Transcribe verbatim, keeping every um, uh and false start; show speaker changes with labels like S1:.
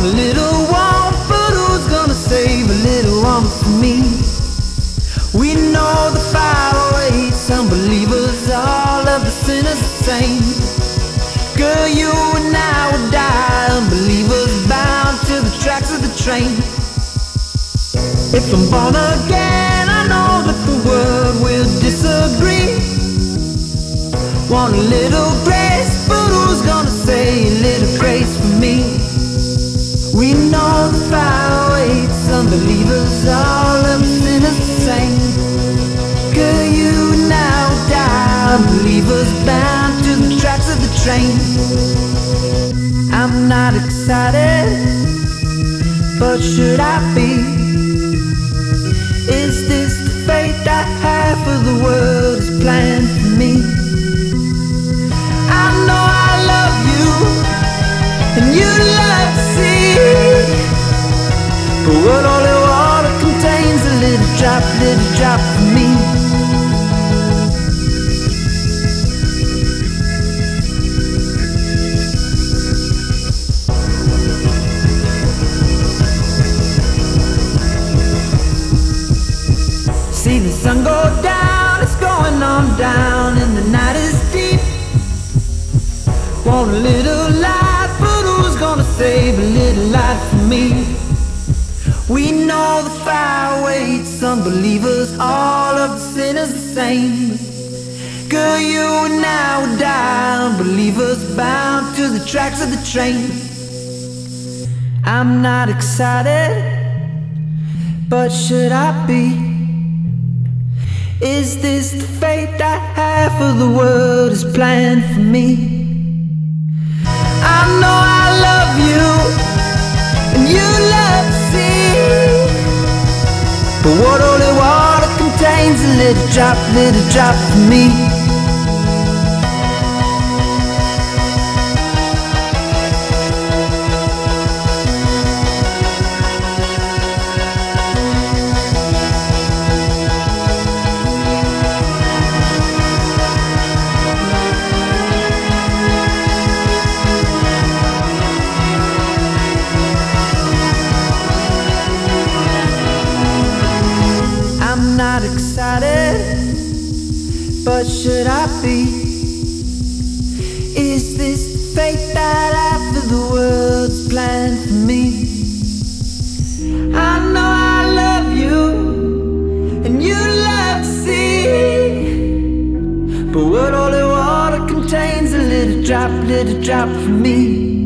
S1: Want a little warmth, but who's gonna save a little warmth for me? We know the fire awaits unbelievers, all of the sinners the same. Girl, you and I will die, unbelievers bound to the tracks of the train. If I'm born again, I know that the world will disagree. Want a little grace, but who's gonna say a little grace for me? We know the fire awaits unbelievers, all of the sinners the same. Girl, you now die, unbelievers bound to the tracks of the train. I'm not excited, but should I be? Is this the fate that half of the world is planned for me? I know I love you, and you love to see, but what holy water contains a little drop, little drop for me. See the sun go down, it's going on down, and the night is deep. Want a little light, but who's gonna save a little light for me? We know the fire waits unbelievers, all of the sinners the same. Girl, you and I will die, unbelievers bound to the tracks of the train. I'm not excited, but should I be? Is this the fate that half of the world has planned for me? I know I love you, and you love to see, but what holy water contains a little drop, little drop for me. I'm not excited, but should I be? Is this the fate that half of the world's planned for me? I know I love you, and you love to see, but what holy water contains a little drop, little drop for me.